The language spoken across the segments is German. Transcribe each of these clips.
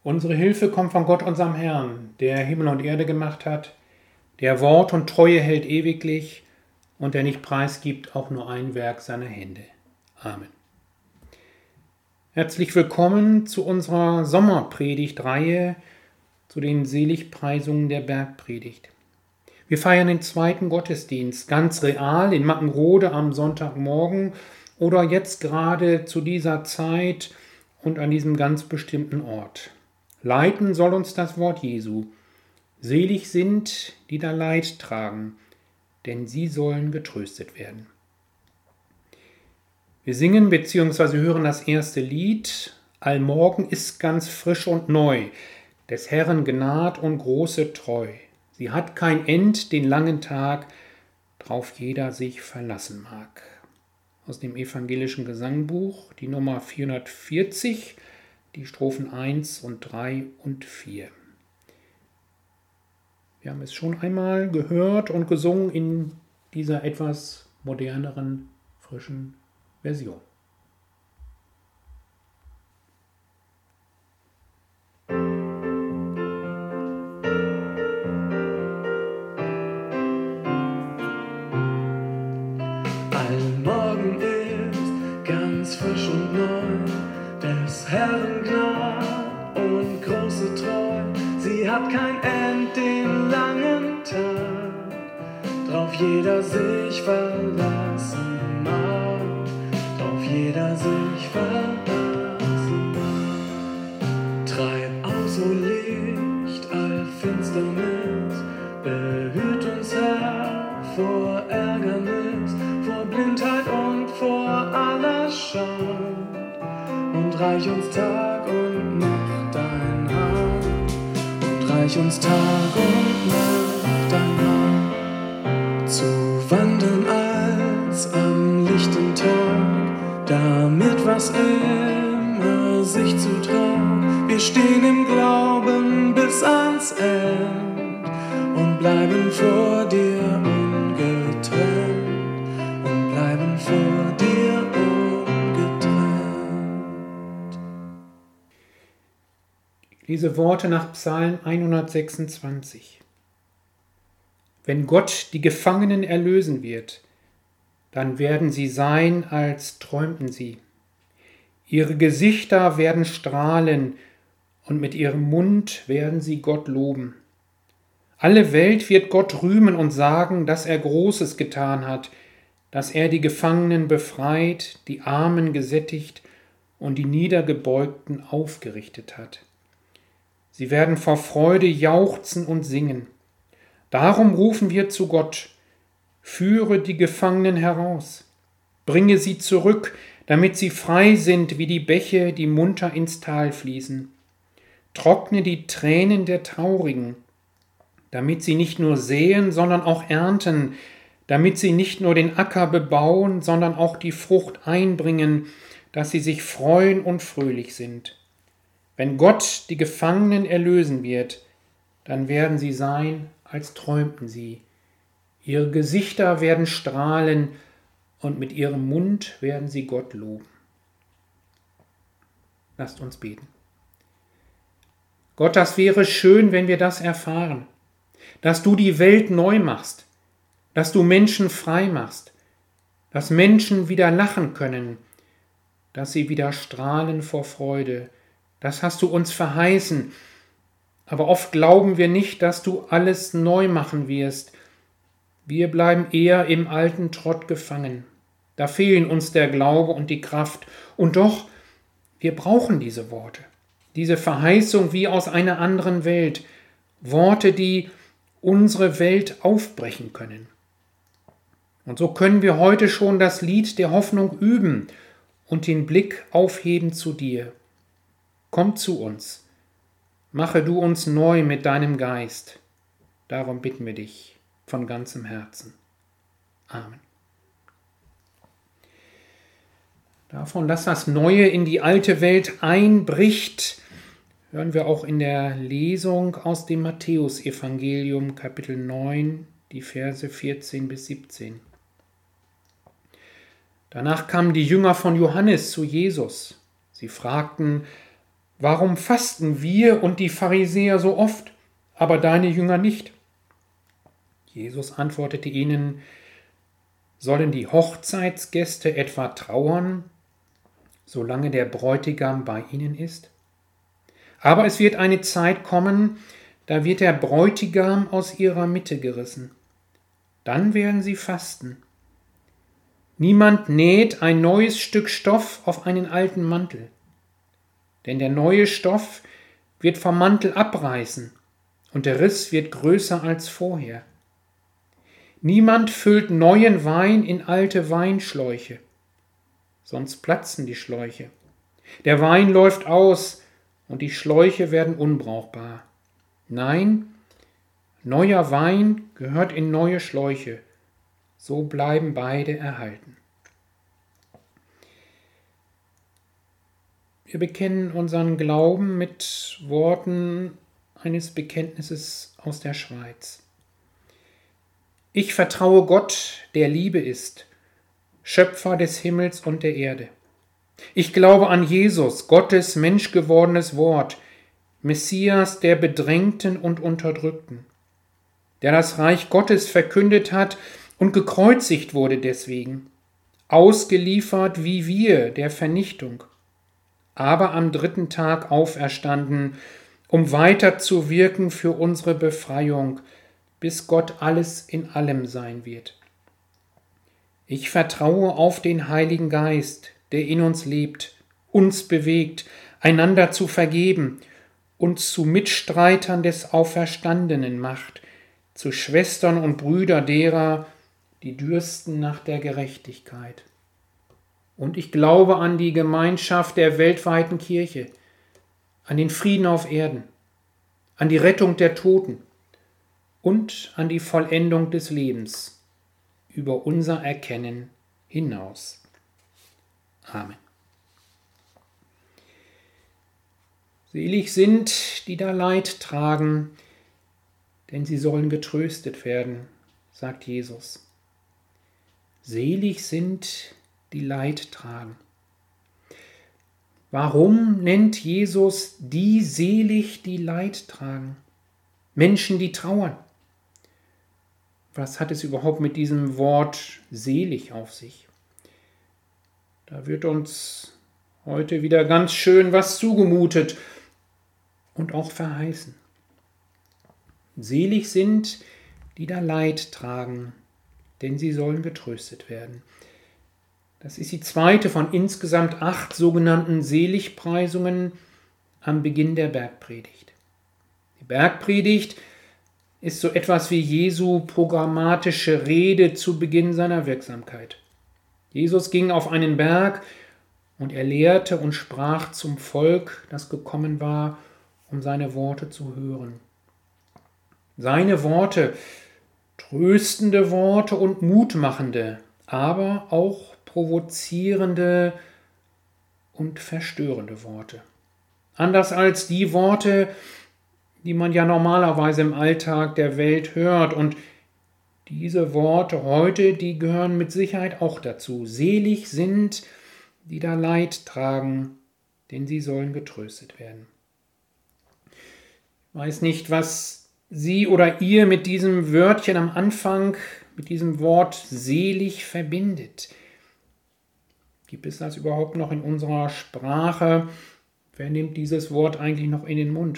Unsere Hilfe kommt von Gott, unserem Herrn, der Himmel und Erde gemacht hat, der Wort und Treue hält ewiglich und der nicht preisgibt auch nur ein Werk seiner Hände. Amen. Herzlich willkommen zu unserer Sommerpredigtreihe, zu den Seligpreisungen der Bergpredigt. Wir feiern den zweiten Gottesdienst, ganz real in Mackenrode am Sonntagmorgen oder jetzt gerade zu dieser Zeit und an diesem ganz bestimmten Ort. Leiten soll uns das Wort Jesu. Selig sind, die da Leid tragen, denn sie sollen getröstet werden. Wir singen bzw. hören das erste Lied. Allmorgen ist ganz frisch und neu, des Herrn Gnad und große Treu. Sie hat kein End, den langen Tag, drauf jeder sich verlassen mag. Aus dem evangelischen Gesangbuch, die Nummer 440, die Strophen 1 und 3 und 4. Wir haben es schon einmal gehört und gesungen in dieser etwas moderneren, frischen Version. Allmorgen ist ganz frisch und neu, des Herrn Gnad und große Treu. Sie hat kein End, den langen Tag, drauf jeder sich verlassen mag, drauf jeder sich verlassen mag. Treib aus, o Licht, all Finsternis, behüt uns, Herr, vor Ärgernis, vor Blindheit und vor aller Schuld, und reich uns Tag und Nacht dein Hand, und reich uns Tag und Nacht dein Hand, zu wandeln als am lichten Tag, damit was immer sich zutraut. Wir stehen im Glauben bis ans End und bleiben vor dir ungetrennt, und bleiben vor dir ungetrennt. Ich lese Worte nach Psalm 126. Wenn Gott die Gefangenen erlösen wird, dann werden sie sein, als träumten sie. Ihre Gesichter werden strahlen und mit ihrem Mund werden sie Gott loben. Alle Welt wird Gott rühmen und sagen, dass er Großes getan hat, dass er die Gefangenen befreit, die Armen gesättigt und die Niedergebeugten aufgerichtet hat. Sie werden vor Freude jauchzen und singen. Darum rufen wir zu Gott: Führe die Gefangenen heraus, bringe sie zurück, damit sie frei sind wie die Bäche, die munter ins Tal fließen. Trockne die Tränen der Traurigen, damit sie nicht nur säen, sondern auch ernten, damit sie nicht nur den Acker bebauen, sondern auch die Frucht einbringen, dass sie sich freuen und fröhlich sind. Wenn Gott die Gefangenen erlösen wird, dann werden sie sein, als träumten sie. Ihre Gesichter werden strahlen und mit ihrem Mund werden sie Gott loben. Lasst uns beten. Gott, das wäre schön, wenn wir das erfahren, dass du die Welt neu machst, dass du Menschen frei machst, dass Menschen wieder lachen können, dass sie wieder strahlen vor Freude. Das hast du uns verheißen, aber oft glauben wir nicht, dass du alles neu machen wirst. Wir bleiben eher im alten Trott gefangen. Da fehlen uns der Glaube und die Kraft. Und doch, wir brauchen diese Worte, diese Verheißung wie aus einer anderen Welt, Worte, die unsere Welt aufbrechen können. Und so können wir heute schon das Lied der Hoffnung üben und den Blick aufheben zu dir. Komm zu uns, mache du uns neu mit deinem Geist. Darum bitten wir dich von ganzem Herzen. Amen. Davon, dass das Neue in die alte Welt einbricht, hören wir auch in der Lesung aus dem Matthäusevangelium, Kapitel 9, die Verse 14 bis 17. Danach kamen die Jünger von Johannes zu Jesus. Sie fragten: Warum fasten wir und die Pharisäer so oft, aber deine Jünger nicht? Jesus antwortete ihnen: Sollen die Hochzeitsgäste etwa trauern, solange der Bräutigam bei ihnen ist? Aber es wird eine Zeit kommen, da wird der Bräutigam aus ihrer Mitte gerissen. Dann werden sie fasten. Niemand näht ein neues Stück Stoff auf einen alten Mantel, denn der neue Stoff wird vom Mantel abreißen und der Riss wird größer als vorher. Niemand füllt neuen Wein in alte Weinschläuche, sonst platzen die Schläuche. Der Wein läuft aus und die Schläuche werden unbrauchbar. Nein, neuer Wein gehört in neue Schläuche, so bleiben beide erhalten. Wir bekennen unseren Glauben mit Worten eines Bekenntnisses aus der Schweiz. Ich vertraue Gott, der Liebe ist, Schöpfer des Himmels und der Erde. Ich glaube an Jesus, Gottes menschgewordenes Wort, Messias der Bedrängten und Unterdrückten, der das Reich Gottes verkündet hat und gekreuzigt wurde deswegen, ausgeliefert wie wir der Vernichtung, aber am 3. Tag auferstanden, um weiter zu wirken für unsere Befreiung, bis Gott alles in allem sein wird. Ich vertraue auf den Heiligen Geist, der in uns lebt, uns bewegt, einander zu vergeben, uns zu Mitstreitern des Auferstandenen macht, zu Schwestern und Brüdern derer, die dürsten nach der Gerechtigkeit. Und ich glaube an die Gemeinschaft der weltweiten Kirche, an den Frieden auf Erden, an die Rettung der Toten und an die Vollendung des Lebens über unser Erkennen hinaus. Amen. Selig sind, die da Leid tragen, denn sie sollen getröstet werden, sagt Jesus. Selig sind, die Leid tragen. Warum nennt Jesus die selig, die Leid tragen? Menschen, die trauern. Was hat es überhaupt mit diesem Wort selig auf sich? Da wird uns heute wieder ganz schön was zugemutet und auch verheißen. Selig sind, die da Leid tragen, denn sie sollen getröstet werden. Das ist die zweite von insgesamt 8 sogenannten Seligpreisungen am Beginn der Bergpredigt. Die Bergpredigt ist so etwas wie Jesu programmatische Rede zu Beginn seiner Wirksamkeit. Jesus ging auf einen Berg und er lehrte und sprach zum Volk, das gekommen war, um seine Worte zu hören. Seine Worte, tröstende Worte und mutmachende, aber auch provozierende und verstörende Worte. Anders als die Worte, die man ja normalerweise im Alltag der Welt hört. Und diese Worte heute, die gehören mit Sicherheit auch dazu. Selig sind, die da Leid tragen, denn sie sollen getröstet werden. Ich weiß nicht, was Sie oder ihr mit diesem Wörtchen am Anfang, mit diesem Wort selig verbindet. Gibt es das überhaupt noch in unserer Sprache? Wer nimmt dieses Wort eigentlich noch in den Mund?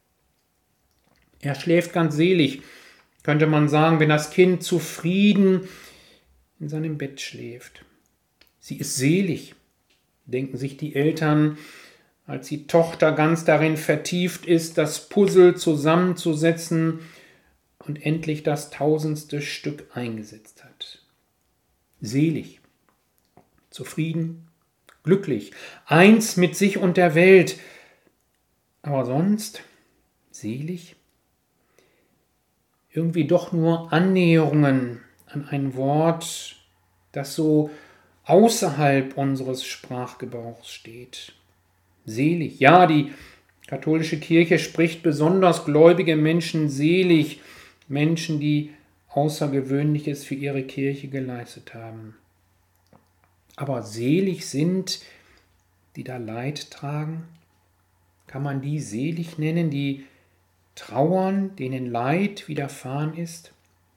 Er schläft ganz selig, könnte man sagen, wenn das Kind zufrieden in seinem Bett schläft. Sie ist selig, denken sich die Eltern, als die Tochter ganz darin vertieft ist, das Puzzle zusammenzusetzen und endlich das 1000. Stück eingesetzt hat. Selig, zufrieden, glücklich, eins mit sich und der Welt. Aber sonst selig? Irgendwie doch nur Annäherungen an ein Wort, das so außerhalb unseres Sprachgebrauchs steht. Selig. Ja, die katholische Kirche spricht besonders gläubige Menschen selig, Menschen, die Außergewöhnliches für ihre Kirche geleistet haben. Aber selig sind, die da Leid tragen? Kann man die selig nennen, die trauern, denen Leid widerfahren ist?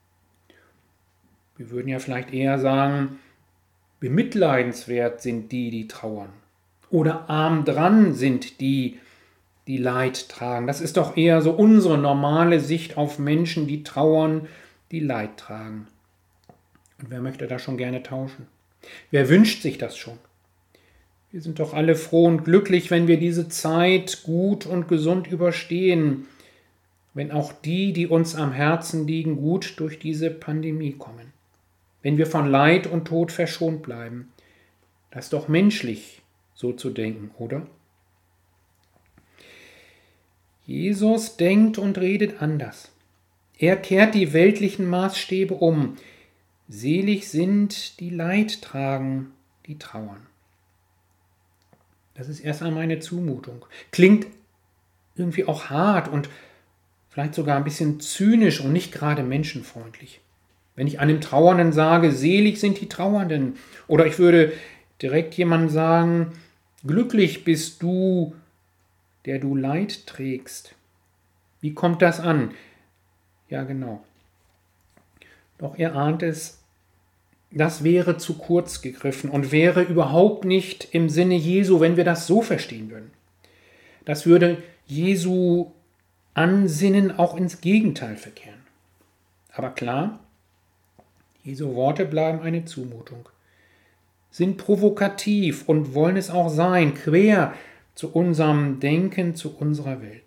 Wir würden ja vielleicht eher sagen, bemitleidenswert sind die, die trauern. Oder arm dran sind die, die Leid tragen. Das ist doch eher so unsere normale Sicht auf Menschen, die trauern, die Leid tragen. Und wer möchte da schon gerne tauschen? Wer wünscht sich das schon? Wir sind doch alle froh und glücklich, wenn wir diese Zeit gut und gesund überstehen, wenn auch die, die uns am Herzen liegen, gut durch diese Pandemie kommen, wenn wir von Leid und Tod verschont bleiben. Das ist doch menschlich, so zu denken, oder? Jesus denkt und redet anders. Er kehrt die weltlichen Maßstäbe um. Selig sind, die Leid tragen, die trauern. Das ist erst einmal eine Zumutung. Klingt irgendwie auch hart und vielleicht sogar ein bisschen zynisch und nicht gerade menschenfreundlich. Wenn ich einem Trauernden sage, selig sind die Trauernden, oder ich würde direkt jemandem sagen, glücklich bist du, der du Leid trägst. Wie kommt das an? Ja, genau. Doch er ahnt es, das wäre zu kurz gegriffen und wäre überhaupt nicht im Sinne Jesu, wenn wir das so verstehen würden. Das würde Jesu Ansinnen auch ins Gegenteil verkehren. Aber klar, Jesu Worte bleiben eine Zumutung, sind provokativ und wollen es auch sein, quer zu unserem Denken, zu unserer Welt.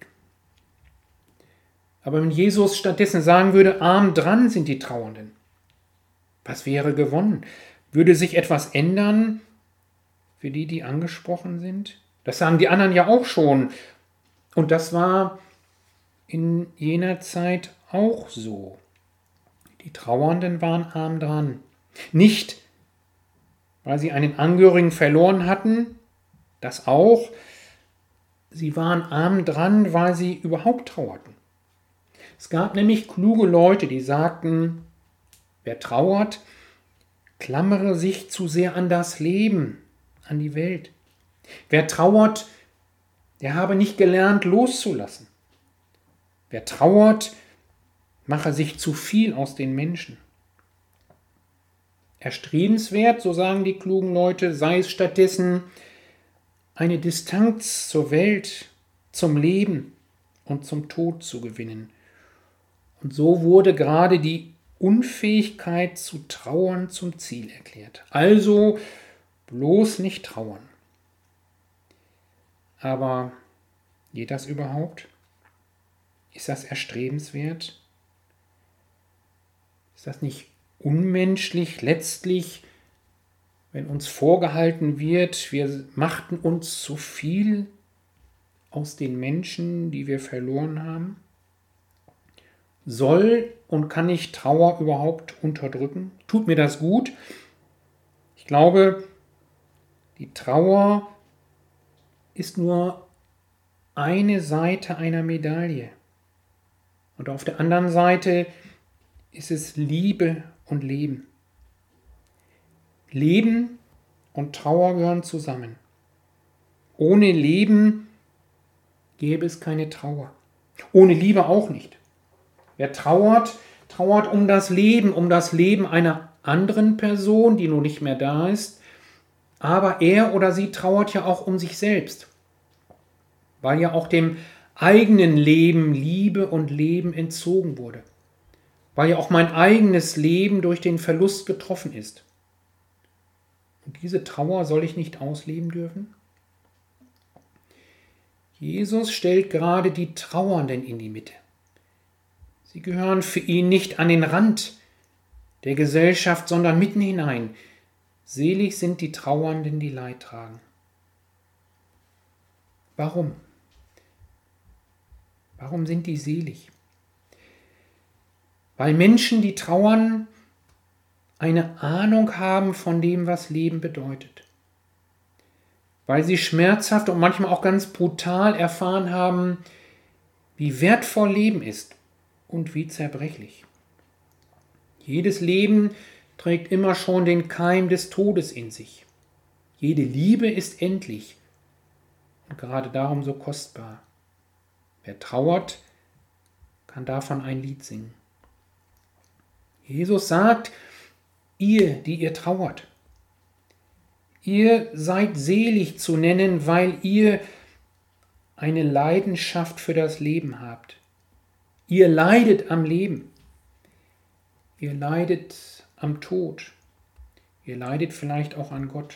Aber wenn Jesus stattdessen sagen würde, arm dran sind die Trauernden, was wäre gewonnen? Würde sich etwas ändern für die, die angesprochen sind? Das sagen die anderen ja auch schon. Und das war in jener Zeit auch so. Die Trauernden waren arm dran. Nicht, weil sie einen Angehörigen verloren hatten, das auch. Sie waren arm dran, weil sie überhaupt trauerten. Es gab nämlich kluge Leute, die sagten, wer trauert, klammere sich zu sehr an das Leben, an die Welt. Wer trauert, der habe nicht gelernt, loszulassen. Wer trauert, mache sich zu viel aus den Menschen. Erstrebenswert, so sagen die klugen Leute, sei es stattdessen eine Distanz zur Welt, zum Leben und zum Tod zu gewinnen. Und so wurde gerade die Unfähigkeit zu trauern zum Ziel erklärt. Also bloß nicht trauern. Aber geht das überhaupt? Ist das erstrebenswert? Ist das nicht unmenschlich letztlich, wenn uns vorgehalten wird, wir machten uns zu viel aus den Menschen, die wir verloren haben? Soll und kann ich Trauer überhaupt unterdrücken? Tut mir das gut? Ich glaube, die Trauer ist nur eine Seite einer Medaille. Und auf der anderen Seite ist es Liebe und Leben. Leben und Trauer gehören zusammen. Ohne Leben gäbe es keine Trauer. Ohne Liebe auch nicht. Wer trauert, trauert um das Leben einer anderen Person, die nun nicht mehr da ist. Aber er oder sie trauert ja auch um sich selbst, weil ja auch dem eigenen Leben Liebe und Leben entzogen wurde, weil ja auch mein eigenes Leben durch den Verlust getroffen ist. Und diese Trauer soll ich nicht ausleben dürfen? Jesus stellt gerade die Trauernden in die Mitte. Sie gehören für ihn nicht an den Rand der Gesellschaft, sondern mitten hinein. Selig sind die Trauernden, die Leid tragen. Warum? Warum sind die selig? Weil Menschen, die trauern, eine Ahnung haben von dem, was Leben bedeutet. Weil sie schmerzhaft und manchmal auch ganz brutal erfahren haben, wie wertvoll Leben ist und wie zerbrechlich. Jedes Leben trägt immer schon den Keim des Todes in sich. Jede Liebe ist endlich und gerade darum so kostbar. Wer trauert, kann davon ein Lied singen. Jesus sagt, ihr, die ihr trauert, ihr seid selig zu nennen, weil ihr eine Leidenschaft für das Leben habt. Ihr leidet am Leben. Ihr leidet am Tod. Ihr leidet vielleicht auch an Gott.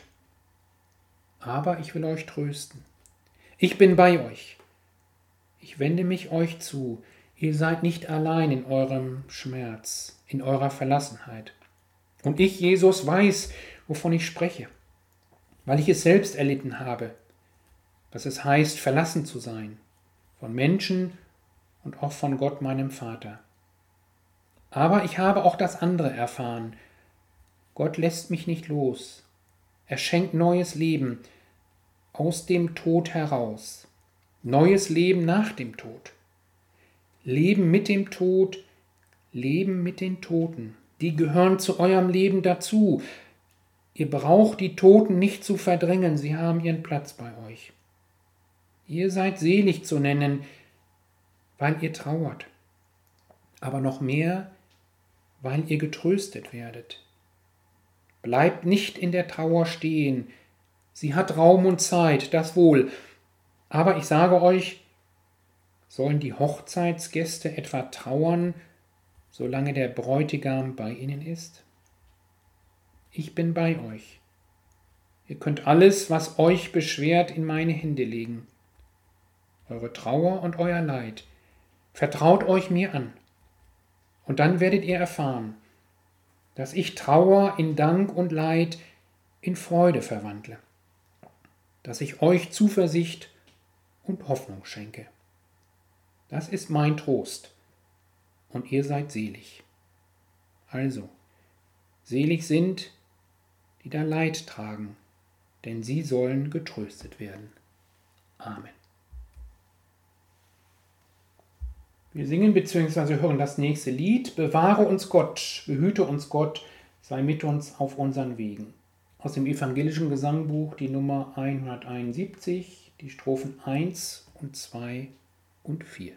Aber ich will euch trösten. Ich bin bei euch. Ich wende mich euch zu. Ihr seid nicht allein in eurem Schmerz, in eurer Verlassenheit. Und ich, Jesus, weiß, wovon ich spreche, weil ich es selbst erlitten habe, dass es heißt, verlassen zu sein, von Menschen und auch von Gott, meinem Vater. Aber ich habe auch das andere erfahren. Gott lässt mich nicht los. Er schenkt neues Leben aus dem Tod heraus. Neues Leben nach dem Tod. Leben mit dem Tod, Leben mit den Toten. Die gehören zu eurem Leben dazu. Ihr braucht die Toten nicht zu verdrängen, sie haben ihren Platz bei euch. Ihr seid selig zu nennen, weil ihr trauert, aber noch mehr, weil ihr getröstet werdet. Bleibt nicht in der Trauer stehen, sie hat Raum und Zeit, das wohl, aber ich sage euch, sollen die Hochzeitsgäste etwa trauern, solange der Bräutigam bei ihnen ist? Ich bin bei euch. Ihr könnt alles, was euch beschwert, in meine Hände legen. Eure Trauer und euer Leid. Vertraut euch mir an. Und dann werdet ihr erfahren, dass ich Trauer in Dank und Leid in Freude verwandle. Dass ich euch Zuversicht und Hoffnung schenke. Das ist mein Trost. Und ihr seid selig. Also, selig sind, die da Leid tragen, denn sie sollen getröstet werden. Amen. Wir singen bzw. hören das nächste Lied. Bewahre uns Gott, behüte uns Gott, sei mit uns auf unseren Wegen. Aus dem evangelischen Gesangbuch die Nummer 171, die Strophen 1 und 2 und 4.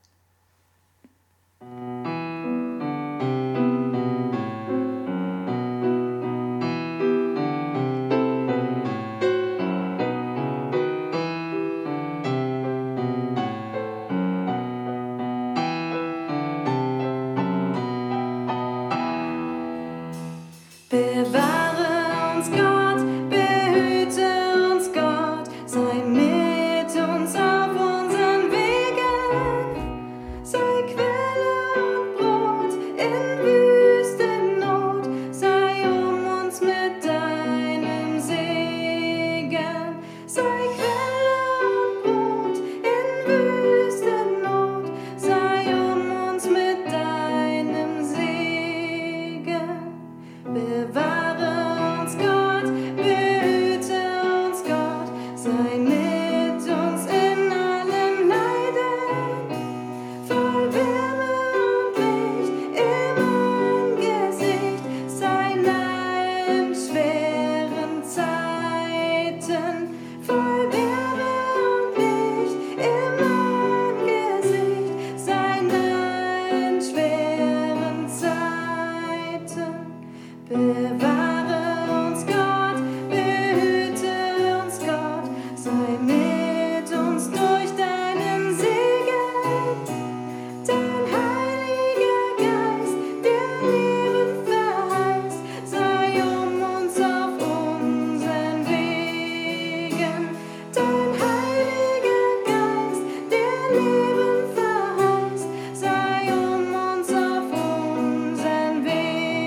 Bewahre uns Gott, behüte uns Gott, sei mit uns auf unseren Wegen, sei Quelle und Brot in Wüstennot, sei uns mit deinem Segen, sei Quelle und Brot in Wüstennot, sei uns mit deinem Segen. Bewahre uns Gott, behüte uns Gott, sei mit uns in allen Leiden, voll Wärme und Licht im Angesicht, sei nah in schweren Zeiten, voll Wärme und Licht im Angesicht, sei nah in schweren Zeiten. Bewahre uns Gott, behüte uns Gott, sei mit uns durch deinen Segen. Dein Heiliger Geist, der Leben verheißt, sei uns auf unseren Wegen. Dein Heiliger Geist, der Leben verheißt, sei uns auf unseren Wegen.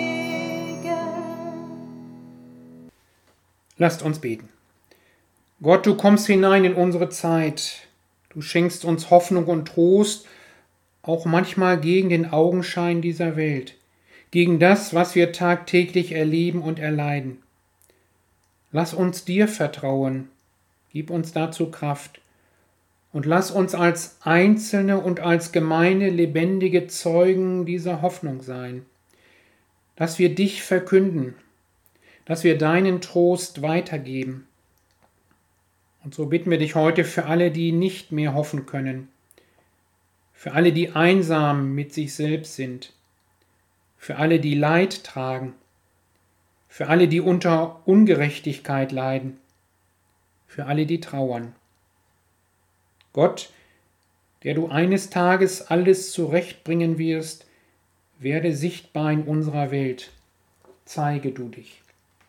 Lasst uns beten. Gott, du kommst hinein in unsere Zeit. Du schenkst uns Hoffnung und Trost, auch manchmal gegen den Augenschein dieser Welt, gegen das, was wir tagtäglich erleben und erleiden. Lass uns dir vertrauen, gib uns dazu Kraft und lass uns als Einzelne und als Gemeinde lebendige Zeugen dieser Hoffnung sein, dass wir dich verkünden, dass wir deinen Trost weitergeben Und so bitten wir dich heute für alle, die nicht mehr hoffen können, für alle, die einsam mit sich selbst sind, für alle, die Leid tragen, für alle, die unter Ungerechtigkeit leiden, für alle, die trauern. Gott, der du eines Tages alles zurechtbringen wirst, werde sichtbar in unserer Welt. Zeige du dich.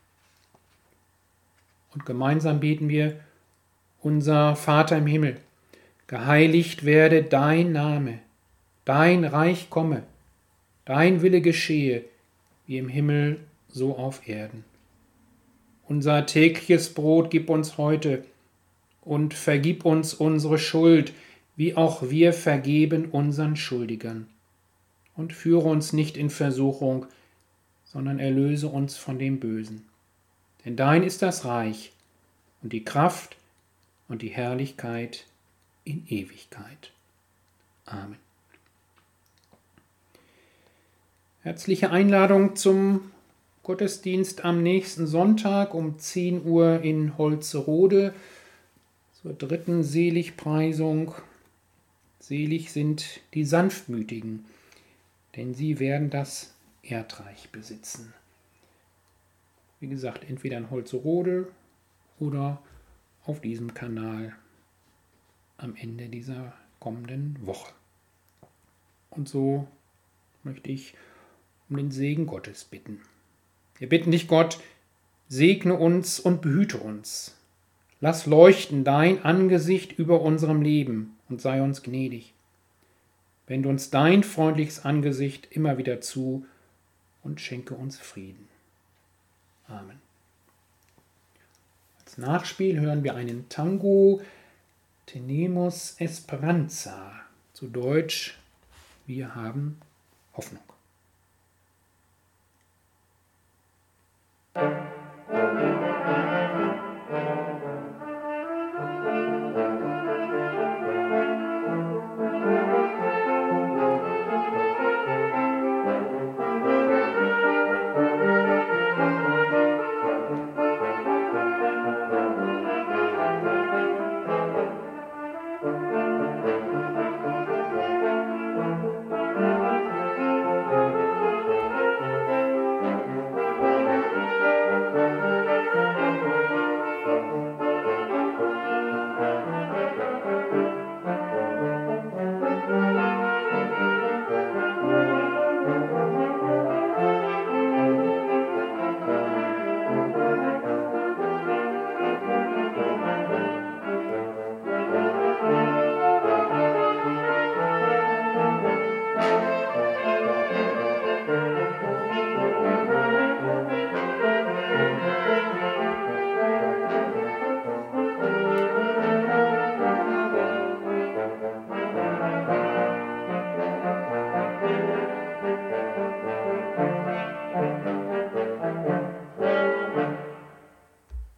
Und gemeinsam beten wir: Unser Vater im Himmel, geheiligt werde dein Name, dein Reich komme, dein Wille geschehe, wie im Himmel so auf Erden. Unser tägliches Brot gib uns heute und vergib uns unsere Schuld, wie auch wir vergeben unseren Schuldigern. Und führe uns nicht in Versuchung, sondern erlöse uns von dem Bösen. Denn dein ist das Reich und die Kraft und die Herrlichkeit in Ewigkeit. Amen. Herzliche Einladung zum Gottesdienst am nächsten Sonntag um 10 Uhr in Holzerode zur 3. Seligpreisung. Selig sind die Sanftmütigen, denn sie werden das Erdreich besitzen. Wie gesagt, entweder in Holzerode oder auf diesem Kanal am Ende dieser kommenden Woche. Und so möchte ich um den Segen Gottes bitten. Wir bitten dich, Gott, segne uns und behüte uns. Lass leuchten dein Angesicht über unserem Leben und sei uns gnädig. Wende uns dein freundliches Angesicht immer wieder zu und schenke uns Frieden. Amen. Als Nachspiel hören wir einen Tango, Tenemos Esperanza, zu Deutsch: Wir haben Hoffnung.